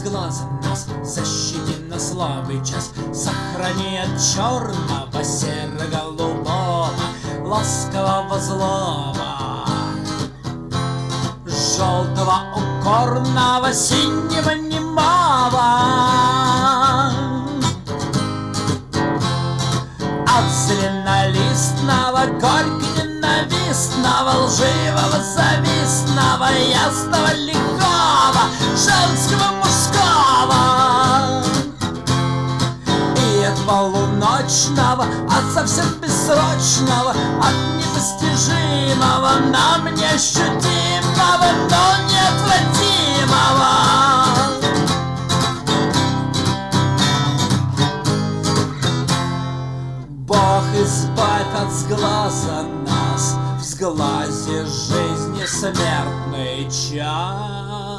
глаза нас защити на слабый час, сохрани от черного, серо-голубого, ласкового, злого, желтого, укорного, синего, немого. От зеленолистного, горько-ненавистного, лживого, завистного, ясного, лихого, женского, мужского, и от полуночного, от совсем бессрочного, от непостижимого, нам неощутимого, но неотвратимого. Бог, избавь от сглаза нас, в сглазе жизни смертный час.